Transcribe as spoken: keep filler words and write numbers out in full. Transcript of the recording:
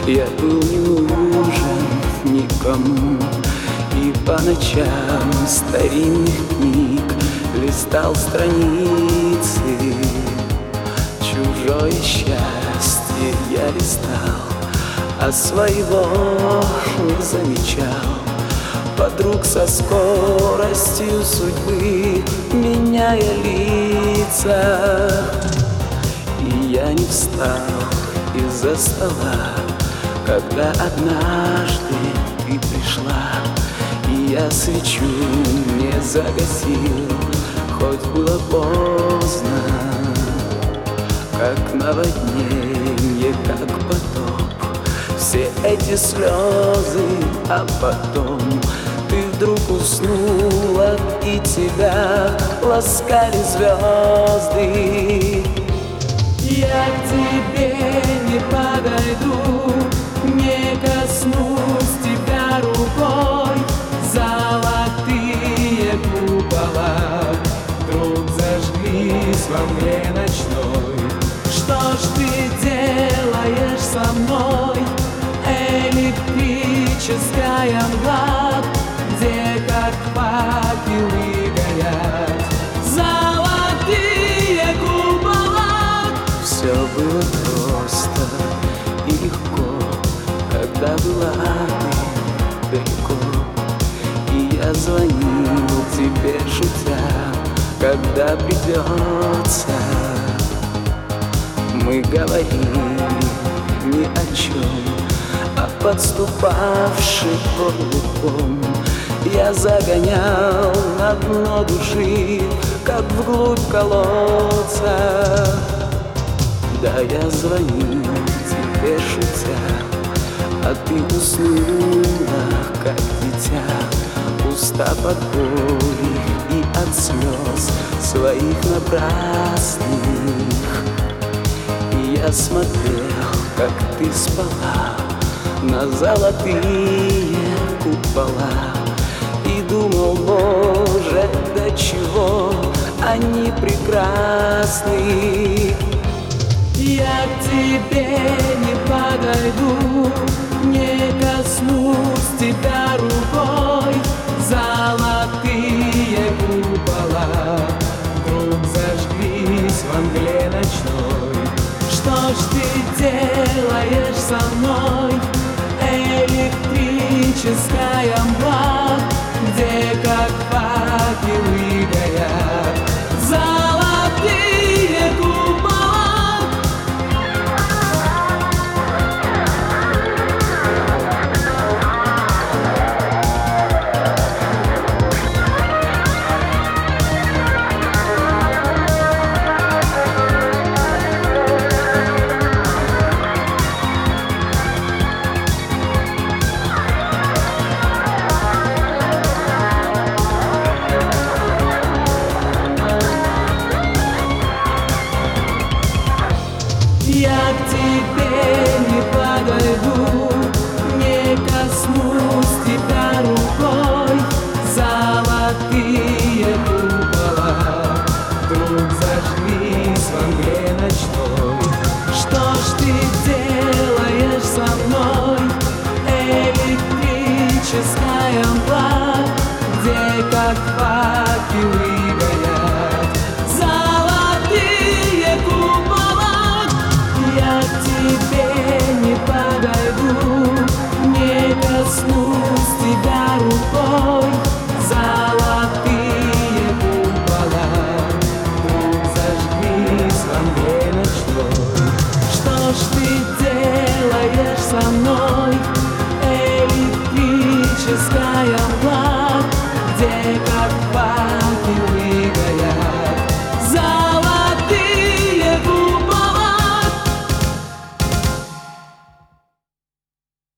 Я был не нужен никому, и по ночам старинных книг листал страницы. Чужое счастье я листал, а своего не замечал. Подруг со скоростью судьбы, меняя лица. И я не встал из-за стола, когда однажды ты пришла. И я свечу не загасил, хоть было поздно. Как наводнение, как потоп, все эти слезы, а потом ты вдруг уснула, и тебя ласкали звезды. Я к тебе не подойду, не коснусь тебя рукой. Золотые купола вдруг зажглись во мгле ночной. Что ж ты делаешь со мной? Электрическая мгла, где как факелы горят золотые купола. Все было просто и легко, когда была ты далеко. И я звонил тебе, шутя, когда придется. Мы говорили ни о чем, а подступавший горлуком я загонял на дно души, как вглубь колодца. Да, я звонил тебе, шутя, а ты уснула, как дитя, устав от боли и от слез своих напрасных. И я смотрел, как ты спала на золотые купола, и думал, Боже, до чего они прекрасны. Я к тебе не подойду, не коснусь тебя рукой. Золотые купола вдруг зажглись во мгле ночной. Что ж ты делаешь со мной? Электрическая мгла, где как факелы горят золотые купола. Я к тебе не подойду, не коснусь тебя рукой. Золотые купола вдруг зажглись во мгле ночной. Что ж ты делаешь со мной? Электрическая мгла, где как факелы горят золотые купола. Я к тебе не подойду, не коснусь тебя рукой. Золотые купола вдруг зажглись во мгле ночной. Что ж ты делаешь со мной? Электрическая мгла, где как